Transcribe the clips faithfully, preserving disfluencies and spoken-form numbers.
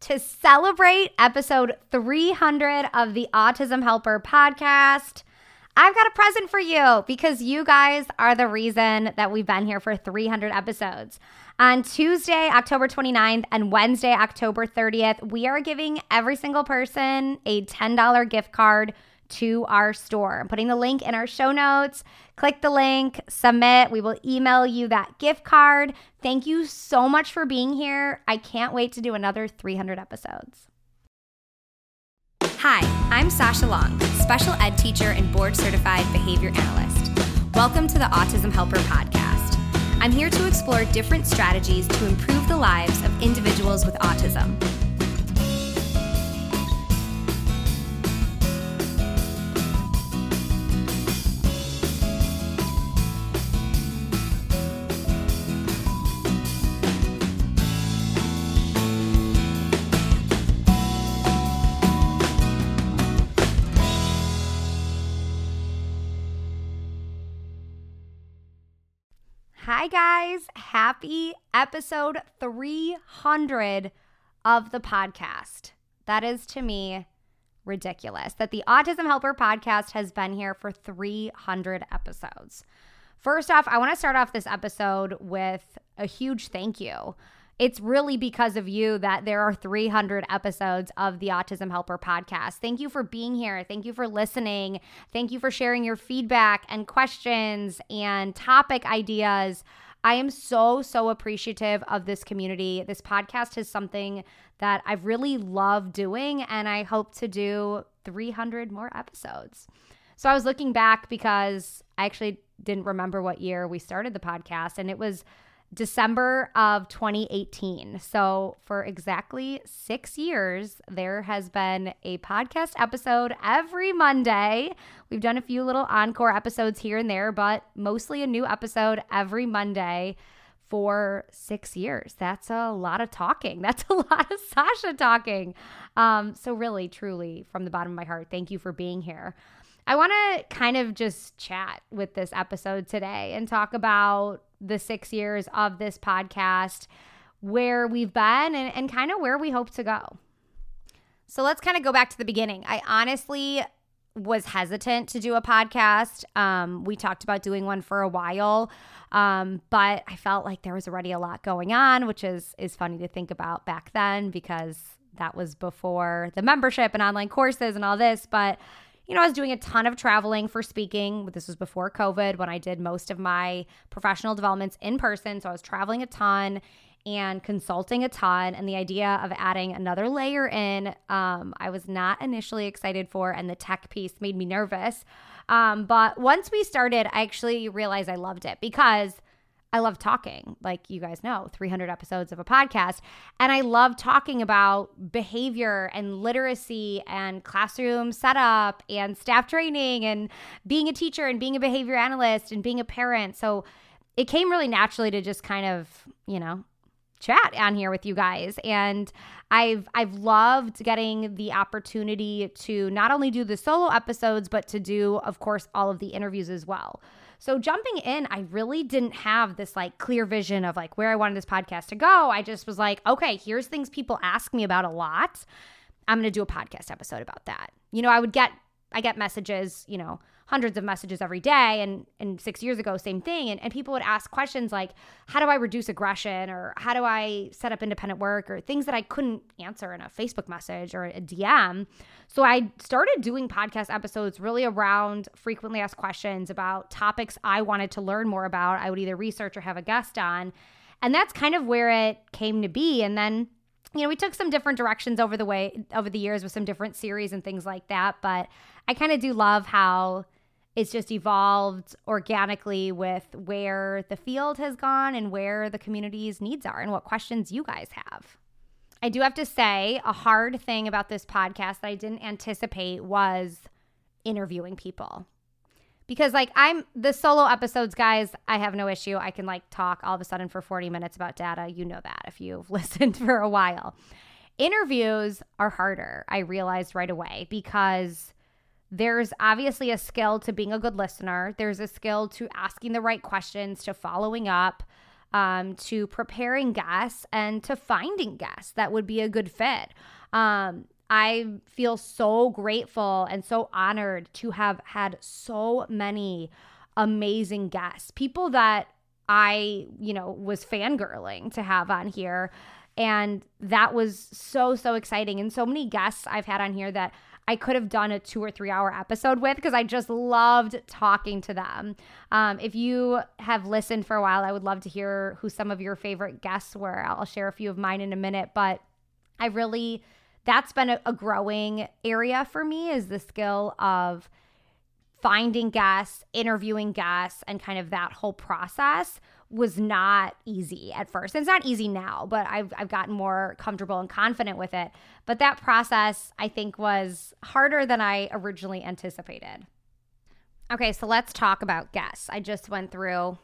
to celebrate episode three hundred of the Autism Helper podcast, I've got a present for you because you guys are the reason that we've been here for three hundred episodes. On Tuesday, October twenty-ninth and Wednesday, October thirtieth, we are giving every single person a ten dollars gift card to our store. I'm putting the link in our show notes. Click the link, submit. We will email you that gift card. Thank you so much for being here. I can't wait to do another three hundred episodes. Hi, I'm Sasha Long, special ed teacher and board certified behavior analyst. Welcome to the Autism Helper podcast. I'm here to explore different strategies to improve the lives of individuals with autism. Hi guys, happy episode three hundred of the podcast. That is to me ridiculous that the Autism Helper podcast has been here for three hundred episodes. First off, I want to start off this episode with a huge thank you. It's really because of you that there are three hundred episodes of the Autism Helper podcast. Thank you for being here. Thank you for listening. Thank you for sharing your feedback and questions and topic ideas. I am so, so appreciative of this community. This podcast is something that I've really loved doing, and I hope to do three hundred more episodes. So I was looking back because I actually didn't remember what year we started the podcast, and it was December of twenty eighteen. So for exactly six years, there has been a podcast episode every Monday. We've done a few little encore episodes here and there, but mostly a new episode every Monday for six years. That's a lot of talking. That's a lot of Sasha talking. Um, so really, truly, from the bottom of my heart, thank you for being here. I want to kind of just chat with this episode today and talk about the six years of this podcast, where we've been and, and kind of where we hope to go. So let's kind of go back to the beginning. I honestly was hesitant to do a podcast. Um, we talked about doing one for a while, um, but I felt like there was already a lot going on, which is is funny to think about back then because that was before the membership and online courses and all this. But you know, I was doing a ton of traveling for speaking. This was before COVID when I did most of my professional developments in person. So I was traveling a ton and consulting a ton. And the idea of adding another layer in, um, I was not initially excited for. And the tech piece made me nervous. Um, but once we started, I actually realized I loved it because I love talking, like you guys know, three hundred episodes of a podcast. And I love talking about behavior and literacy and classroom setup and staff training and being a teacher and being a behavior analyst and being a parent. So it came really naturally to just kind of, you know, chat on here with you guys. And I've I've loved getting the opportunity to not only do the solo episodes, but to do, of course, all of the interviews as well. So jumping in, I really didn't have this like clear vision of like where I wanted this podcast to go. I just was like, okay, here's things people ask me about a lot. I'm going to do a podcast episode about that. You know, I would get, I get messages, you know, hundreds of messages every day. And, and six years ago, same thing. And, and people would ask questions like, how do I reduce aggression? Or how do I set up independent work? Or things that I couldn't answer in a Facebook message or a D M. So I started doing podcast episodes really around frequently asked questions about topics I wanted to learn more about. I would either research or have a guest on. And that's kind of where it came to be. And then, you know, we took some different directions over the way, over the years with some different series and things like that. But I kind of do love how it's just evolved organically with where the field has gone and where the community's needs are and what questions you guys have. I do have to say a hard thing about this podcast that I didn't anticipate was interviewing people. Because like I'm the solo episodes, guys, I have no issue. I can like talk all of a sudden for forty minutes about data. You know that if you've listened for a while. Interviews are harder, I realized right away, because there's obviously a skill to being a good listener. There's a skill to asking the right questions, to following up. um, to preparing guests and to finding guests that would be a good fit. Um, I feel so grateful and so honored to have had so many amazing guests, people that I, you know, was fangirling to have on here. And that was so, so exciting. And so many guests I've had on here that I could have done a two or three hour episode with because I just loved talking to them. Um, if you have listened for a while, I would love to hear who some of your favorite guests were. I'll share a few of mine in a minute, but I really, that's been a, a growing area for me, is the skill of finding guests, interviewing guests, and kind of that whole process was not easy at first. It's not easy now, but I've I've gotten more comfortable and confident with it. But that process, I think, was harder than I originally anticipated. Okay, so let's talk about guests. I just went through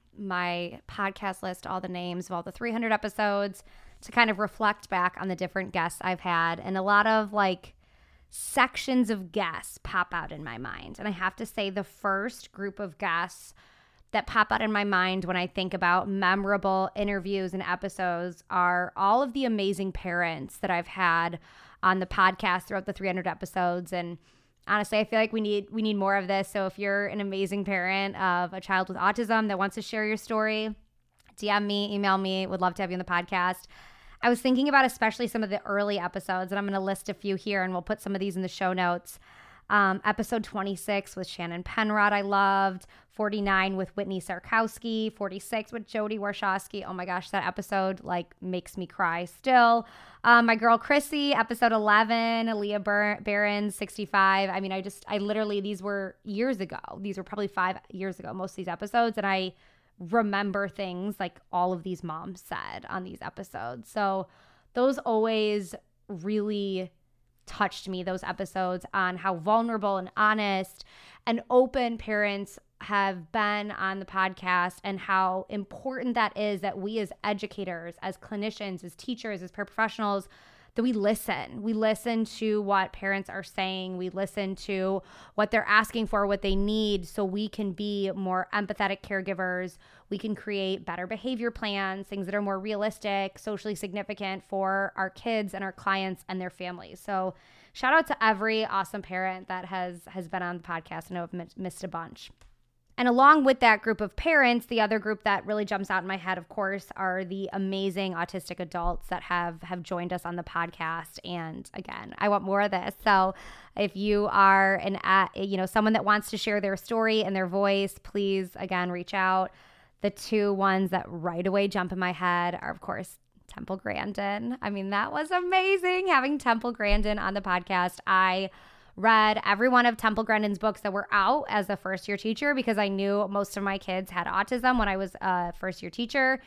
my podcast list, all the names of all the three hundred episodes, to kind of reflect back on the different guests I've had, and a lot of like sections of guests pop out in my mind. And I have to say, the first group of guests that pop out in my mind when I think about memorable interviews and episodes are all of the amazing parents that I've had on the podcast throughout the three hundred episodes. And honestly, I feel like we need we need more of this. So if you're an amazing parent of a child with autism that wants to share your story, D M me, email me. Would love to have you on the podcast. I was thinking about especially some of the early episodes, and I'm going to list a few here, and we'll put some of these in the show notes. Um, episode twenty-six with Shannon Penrod, I loved. forty-nine with Whitney Sarkowski. forty-six with Jody Warshawski. Oh my gosh, that episode like makes me cry still. Um, my girl Chrissy, episode eleven. Aaliyah Bar- Barron, sixty-five. I mean, I just, I literally, these were years ago. These were probably five years ago, most of these episodes, and I remember things like all of these moms said on these episodes. So those always really touched me, those episodes on how vulnerable and honest and open parents have been on the podcast, and how important that is that we as educators, as clinicians, as teachers, as paraprofessionals, that we listen. We listen to what parents are saying. We listen to what they're asking for, what they need, so we can be more empathetic caregivers. We can create better behavior plans, things that are more realistic, socially significant for our kids and our clients and their families. So shout out to every awesome parent that has has been on the podcast. I know I've missed a bunch. And along with that group of parents, the other group that really jumps out in my head, of course, are the amazing autistic adults that have, have joined us on the podcast. And again, I want more of this. So if you are an, uh, you know, someone that wants to share their story and their voice, please, again, reach out. The two ones that right away jump in my head are, of course, Temple Grandin. I mean, that was amazing having Temple Grandin on the podcast. I read every one of Temple Grandin's books that were out as a first-year teacher, because I knew most of my kids had autism when I was a first-year teacher.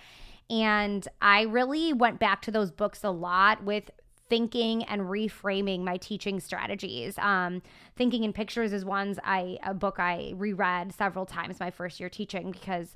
And I really went back to those books a lot with thinking and reframing my teaching strategies. Um, Thinking in Pictures is one's I a book I reread several times my first year teaching, because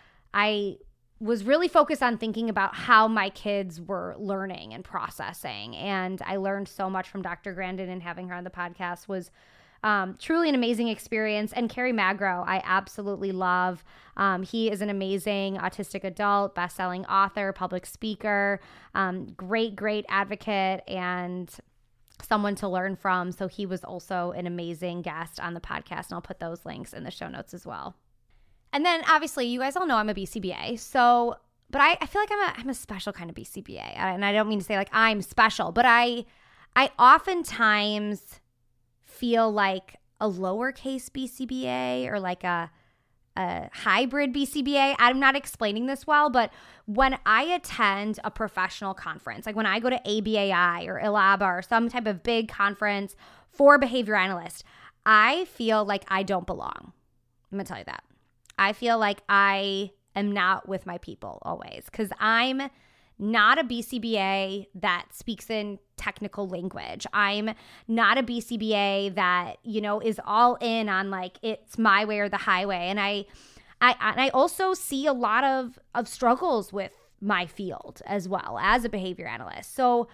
I was really focused on thinking about how my kids were learning and processing. And I learned so much from Doctor Grandin, and having her on the podcast was um, truly an amazing experience. And Carrie Magro, I absolutely love. Um, he is an amazing autistic adult, best-selling author, public speaker, um, great, great advocate, and someone to learn from. So he was also an amazing guest on the podcast, and I'll put those links in the show notes as well. And then obviously you guys all know I'm a B C B A. So, but I, I feel like I'm a, I'm a special kind of B C B A. And I don't mean to say like I'm special, but I, I oftentimes feel like a lowercase B C B A or like a, a hybrid B C B A. I'm not explaining this well, but when I attend a professional conference, like when I go to A B A I or I L A B A or some type of big conference for behavior analysts, I feel like I don't belong. I'm going to tell you that. I feel like I am not with my people always, because I'm not a B C B A that speaks in technical language. I'm not a B C B A that, you know, is all in on like it's my way or the highway. And I, I, and I also see a lot of, of struggles with my field as well as a behavior analyst. So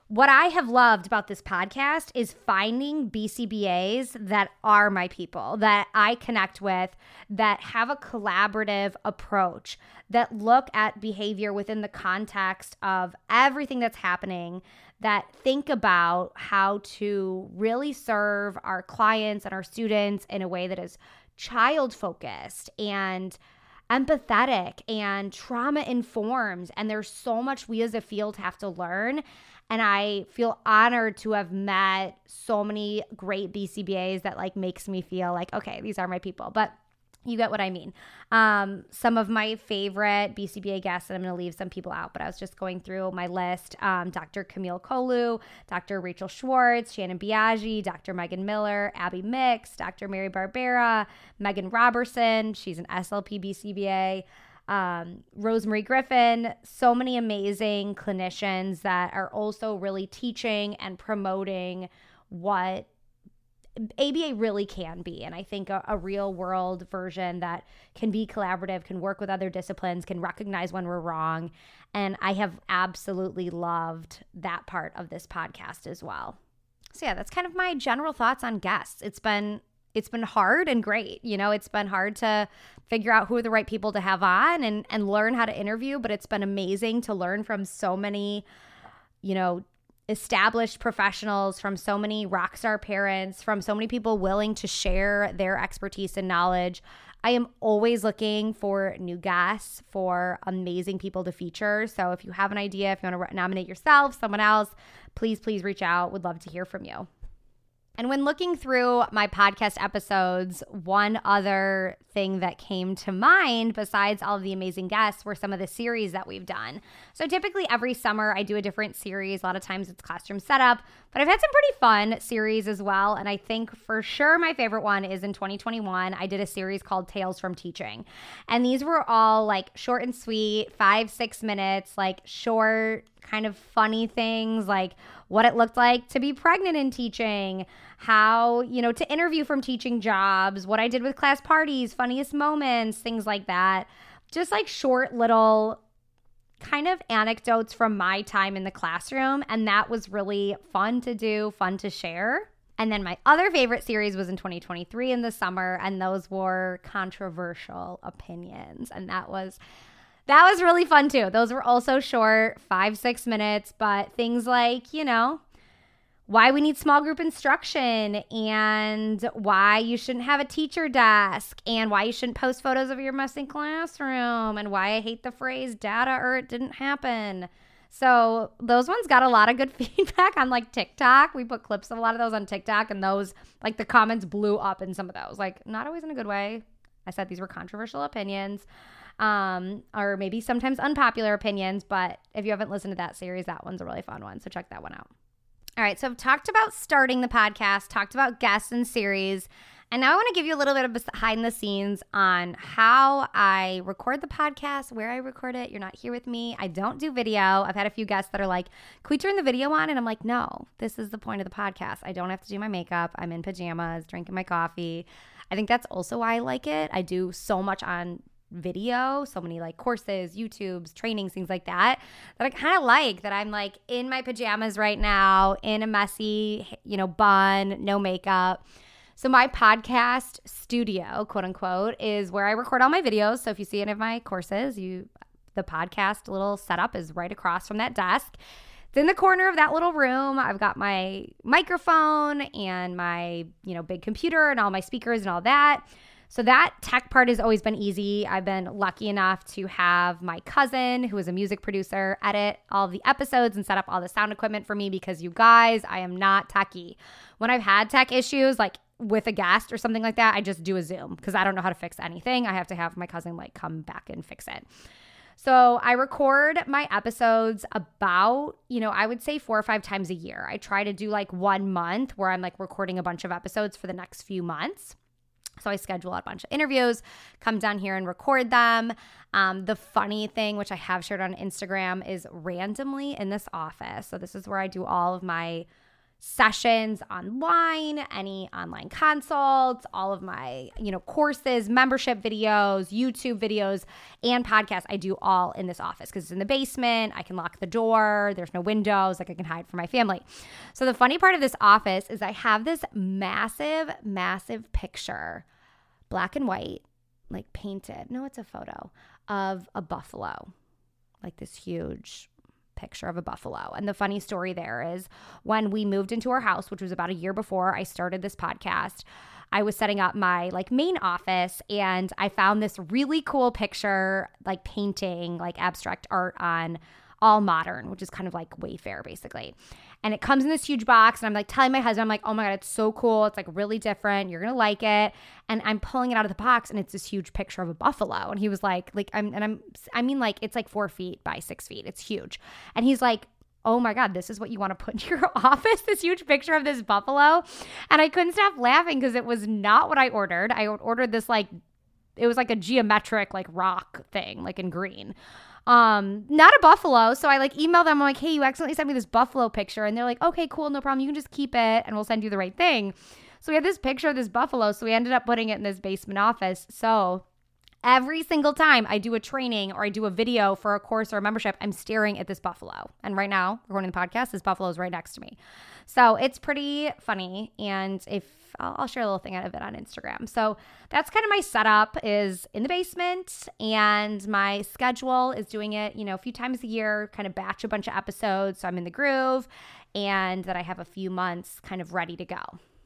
what I have loved about this podcast is finding B C B As that are my people, that I connect with, that have a collaborative approach, that look at behavior within the context of everything that's happening, that think about how to really serve our clients and our students in a way that is child-focused and empathetic and trauma-informed. And there's so much we as a field have to learn. And I feel honored to have met so many great B C B As that like makes me feel like, okay, these are my people. But you get what I mean. Um, some of my favorite B C B A guests, and I'm going to leave some people out, but I was just going through my list. Um, Doctor Camille Kolu, Doctor Rachel Schwartz, Shannon Biaggi, Doctor Megan Miller, Abby Mix, Doctor Mary Barbera, Megan Robertson. She's an S L P B C B A. Um, Rosemary Griffin, so many amazing clinicians that are also really teaching and promoting what A B A really can be. And I think a, a real world version that can be collaborative, can work with other disciplines, can recognize when we're wrong. And I have absolutely loved that part of this podcast as well. So yeah, that's kind of my general thoughts on guests. It's been It's been hard and great. You know, it's been hard to figure out who are the right people to have on and, and learn how to interview, but it's been amazing to learn from so many, you know, established professionals, from so many rock star parents, from so many people willing to share their expertise and knowledge. I am always looking for new guests, for amazing people to feature. So if you have an idea, if you want to nominate yourself, someone else, please, please reach out. Would love to hear from you. And when looking through my podcast episodes, one other thing that came to mind besides all of the amazing guests were some of the series that we've done. So typically every summer I do a different series. A lot of times it's classroom setup, but I've had some pretty fun series as well. And I think for sure my favorite one is in twenty twenty-one. I did a series called Tales from Teaching. And these were all like short and sweet, five, six minutes, like short, kind of funny things, like what it looked like to be pregnant in teaching, how, you know, to interview from teaching jobs, what I did with class parties, funniest moments, things like that. Just like short little kind of anecdotes from my time in the classroom. And that was really fun to do, fun to share. And then my other favorite series was in twenty twenty-three in the summer, and those were controversial opinions. And that was That was really fun too. Those were also short, five, six minutes, but things like, you know, why we need small group instruction, and why you shouldn't have a teacher desk, and why you shouldn't post photos of your messy classroom, and why I hate the phrase data or it didn't happen. So those ones got a lot of good feedback on like TikTok. We put clips of a lot of those on TikTok, and those, like the comments blew up in some of those, like not always in a good way. I said these were controversial opinions. Um, or maybe sometimes unpopular opinions, but if you haven't listened to that series, that one's a really fun one, so check that one out. All right, so I've talked about starting the podcast, talked about guests and series, and now I want to give you a little bit of behind the scenes on how I record the podcast, where I record it. You're not here with me. I don't do video. I've had a few guests that are like, can we turn the video on? And I'm like, no, this is the point of the podcast. I don't have to do my makeup. I'm in pajamas, drinking my coffee. I think that's also why I like it. I do so much on video, so many like courses, YouTubes, trainings, things like that, that I kind of like, that I'm like in my pajamas right now, in a messy, you know, bun, no makeup. So my podcast studio, quote unquote, is where I record all my videos. So if you see any of my courses, you, the podcast little setup is right across from that desk. It's in the corner of that little room. I've got my microphone and my, you know, big computer and all my speakers and all that. So that tech part has always been easy. I've been lucky enough to have my cousin, who is a music producer, edit all of the episodes and set up all the sound equipment for me, because you guys, I am not techie. When I've had tech issues, like with a guest or something like that, I just do a Zoom because I don't know how to fix anything. I have to have my cousin like come back and fix it. So I record my episodes about, you know, I would say four or five times a year. I try to do like one month where I'm like recording a bunch of episodes for the next few months. So I schedule out a bunch of interviews, come down here and record them. Um, the funny thing, which I have shared on Instagram, is randomly in this office. So this is where I do all of my sessions online, any online consults, all of my, you know, courses, membership videos, YouTube videos, and podcasts. I do all in this office because it's in the basement. I can lock the door. There's no windows. Like I can hide from my family. So the funny part of this office is I have this massive, massive picture, black and white, like painted. No, it's a photo of a buffalo, like this huge picture of a buffalo. And the funny story there is when we moved into our house, which was about a year before I started this podcast, I was setting up my like main office and I found this really cool picture, like painting, like abstract art on All Modern, which is kind of like Wayfair basically. And it comes in this huge box and I'm like telling my husband, I'm like, oh my God, it's so cool. It's like really different. You're going to like it. And I'm pulling it out of the box and it's this huge picture of a buffalo. And he was like, like, I'm, and I'm, I mean, like, it's like four feet by six feet. It's huge. And he's like, oh my God, this is what you want to put in your office, this huge picture of this buffalo. And I couldn't stop laughing because it was not what I ordered. I ordered this like, it was like a geometric like rock thing, like in green. Um, not a buffalo. So I like emailed them. I'm like, hey, you accidentally sent me this buffalo picture. And they're like, okay, cool. No problem. You can just keep it and we'll send you the right thing. So we had this picture of this buffalo. So we ended up putting it in this basement office. So every single time I do a training or I do a video for a course or a membership, I'm staring at this buffalo. And right now, recording the podcast, this buffalo is right next to me. So it's pretty funny. And if I'll, I'll share a little thing out of it on Instagram. So that's kind of my setup is in the basement, and my schedule is doing it, you know, a few times a year, kind of batch a bunch of episodes. So I'm in the groove and that I have a few months kind of ready to go.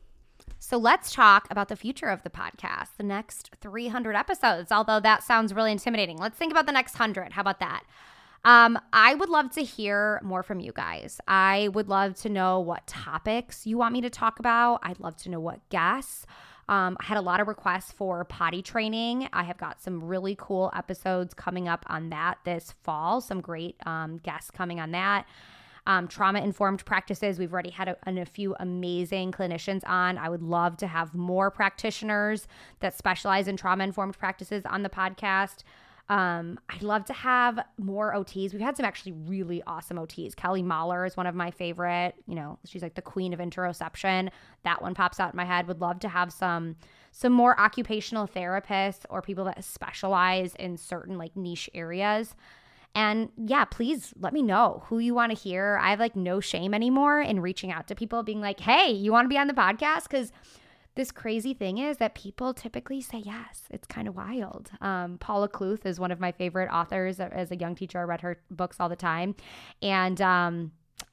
So let's talk about the future of the podcast, the next three hundred episodes, although that sounds really intimidating. Let's think about the next one hundred. How about that? Um, I would love to hear more from you guys. I would love to know what topics you want me to talk about. I'd love to know what guests. Um, I had a lot of requests for potty training. I have got some really cool episodes coming up on that this fall. Some great um, guests coming on that. Um, trauma-informed practices. We've already had a, a few amazing clinicians on. I would love to have more practitioners that specialize in trauma-informed practices on the podcast. Um, I'd love to have more O Ts. We've had some actually really awesome O Ts. Kelly Mahler is one of my favorite. You know, she's like the queen of interoception. That one pops out in my head. Would love to have some some more occupational therapists or people that specialize in certain like niche areas. And yeah, please let me know who you want to hear. I have like no shame anymore in reaching out to people being like, hey, you want to be on the podcast? Because this crazy thing is that people typically say yes. It's kind of wild. Um, Paula Kluth is one of my favorite authors. As a young teacher, I read her books all the time. And um,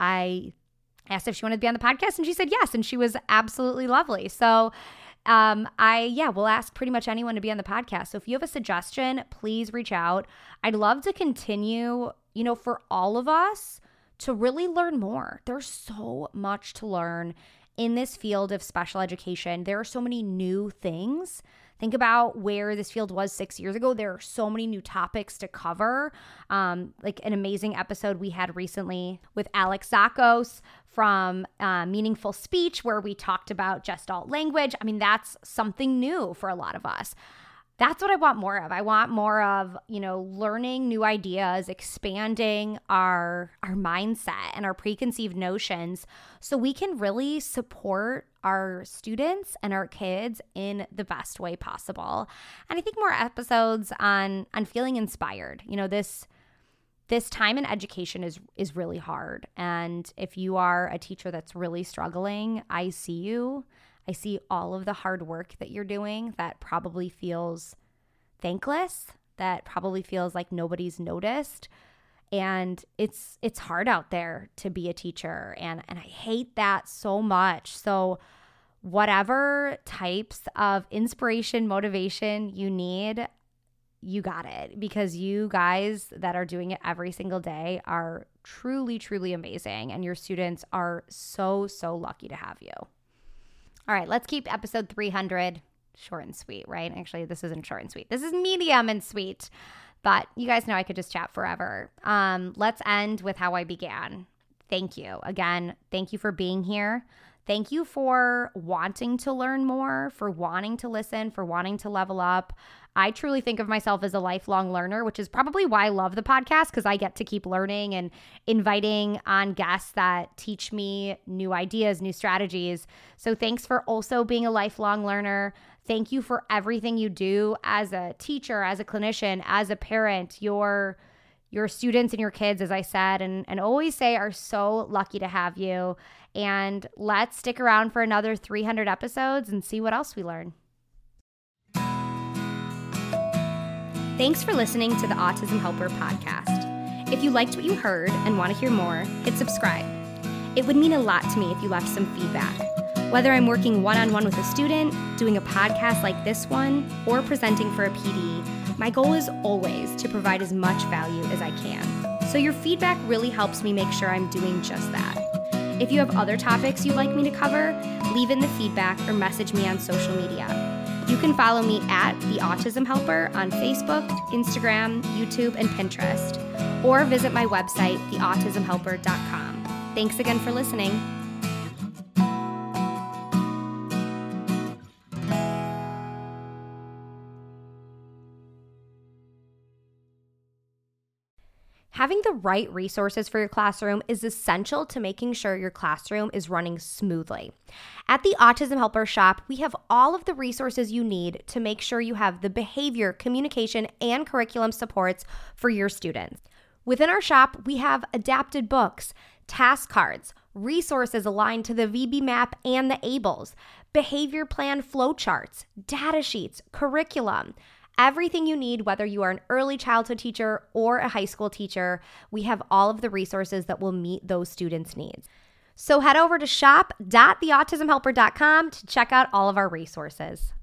I asked if she wanted to be on the podcast and she said yes. And she was absolutely lovely. So Um, I, yeah, will ask pretty much anyone to be on the podcast. So if you have a suggestion, please reach out. I'd love to continue, you know, for all of us to really learn more. There's so much to learn in this field of special education. There are so many new things. Think about where this field was six years ago. There are so many new topics to cover. Um, like an amazing episode we had recently with Alex Zakos from uh, Meaningful Speech, where we talked about Gestalt language. I mean, that's something new for a lot of us. That's what I want more of. I want more of, you know, learning new ideas, expanding our our mindset and our preconceived notions so we can really support our students and our kids in the best way possible. And I think more episodes on on feeling inspired. You know, this this time in education is is really hard. And if you are a teacher that's really struggling, I see you. I see all of the hard work that you're doing that probably feels thankless, that probably feels like nobody's noticed. And it's it's hard out there to be a teacher. And, and I hate that so much. So whatever types of inspiration, motivation you need, you got it. Because you guys that are doing it every single day are truly, truly amazing. And your students are so, so lucky to have you. All right, let's keep episode three hundred short and sweet, right? Actually, this isn't short and sweet. This is medium and sweet. But you guys know I could just chat forever. Um, let's end with how I began. Thank you. Again, thank you for being here. Thank you for wanting to learn more, for wanting to listen, for wanting to level up. I truly think of myself as a lifelong learner, which is probably why I love the podcast, because I get to keep learning and inviting on guests that teach me new ideas, new strategies. So thanks for also being a lifelong learner. Thank you for everything you do as a teacher, as a clinician, as a parent. Your your students and your kids, as I said, and, and always say, are so lucky to have you. And let's stick around for another three hundred episodes and see what else we learn. Thanks for listening to the Autism Helper podcast. If you liked what you heard and want to hear more, hit subscribe. It would mean a lot to me if you left some feedback. Whether I'm working one-on-one with a student, doing a podcast like this one, or presenting for a P D, my goal is always to provide as much value as I can. So your feedback really helps me make sure I'm doing just that. If you have other topics you'd like me to cover, leave in the feedback or message me on social media. You can follow me at The Autism Helper on Facebook, Instagram, YouTube, and Pinterest, or visit my website, the autism helper dot com. Thanks again for listening. Having the right resources for your classroom is essential to making sure your classroom is running smoothly. At the Autism Helper Shop, we have all of the resources you need to make sure you have the behavior, communication, and curriculum supports for your students. Within our shop, we have adapted books, task cards, resources aligned to the V B MAP and the ABLES, behavior plan flowcharts, data sheets, curriculum. Everything you need, whether you are an early childhood teacher or a high school teacher, we have all of the resources that will meet those students' needs. So head over to shop dot the autism helper dot com to check out all of our resources.